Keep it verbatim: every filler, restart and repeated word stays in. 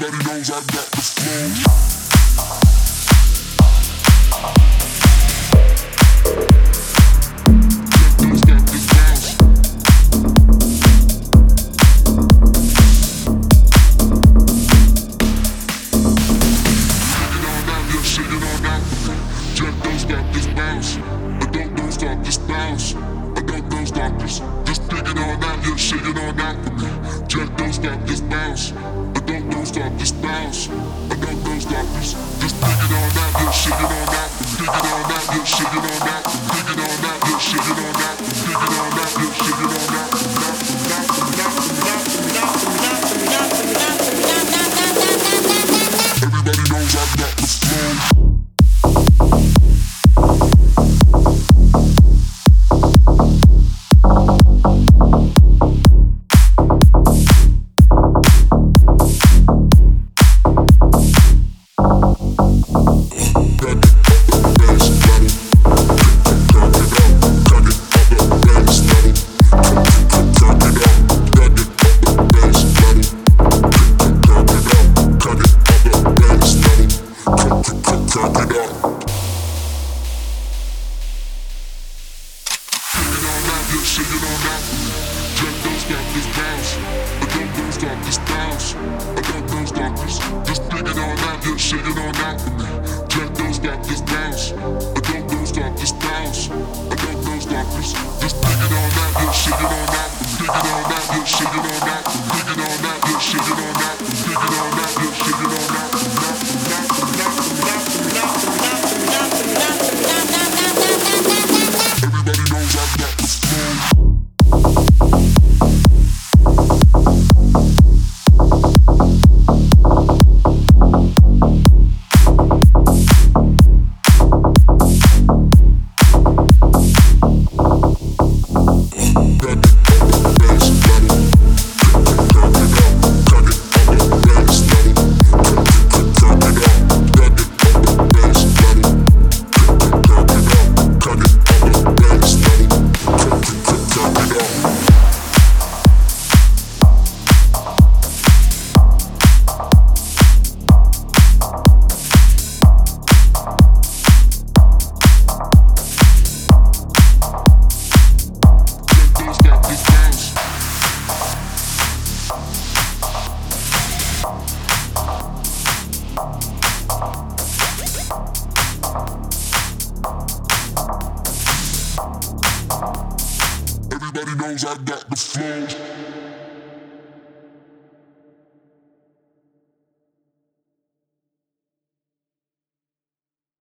Everybody knows I got the flow. Just dig it on out, yeah, shake it on out for me. Jack, don't stop, just bounce. I don't, don't stop, just bounce. I don't, don't stop, just, just dig it on out, yeah, shake it on out for me. Dig it on out, yeah, shake it on out for me. Dig it on out, yeah, shake it on out for me. Dig it on out, yeah, shake it on out for me. Everybody knows I got the flow. Shake it on out for me. Jack, don't stop, just bounce. I don't, don't stop, just bounce. I don't, don't stop, just, just dig it on out, yeah, shake it on out for me. Jack, don't stop, just bounce. I don't, don't stop, just bounce. I don't, don't stop, just, just dig it on out, yeah, shake it on out for me. Dig it on out, yeah, shake it on out for me. Dig it on out, yeah, shake it on out for me. Dig it on out, yeah, shake it on out for me. Everybody knows I got the flow. Everybody knows I got the flow.